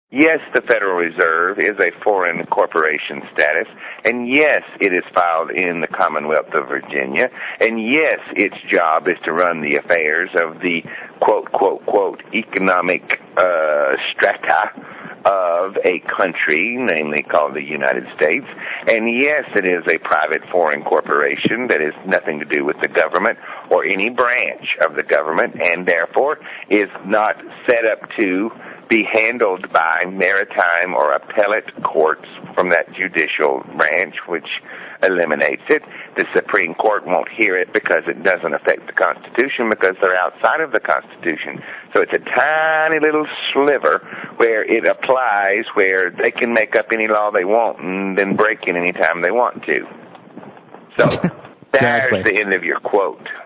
Yes, the Federal Reserve is a foreign corporation status, and yes, it is filed in the Commonwealth of Virginia, and yes, its job is to run the affairs of the quote, quote, quote, economic strata of a country, namely called the United States. And yes, it is a private foreign corporation that has nothing to do with the government or any branch of the government, and therefore is not set up to be handled by maritime or appellate courts from that judicial branch, which eliminates it. The Supreme Court won't hear it because it doesn't affect the Constitution, because they're outside of the Constitution. So it's a tiny little sliver where it applies, where they can make up any law they want and then break it any time they want to. So there's the end of your quote.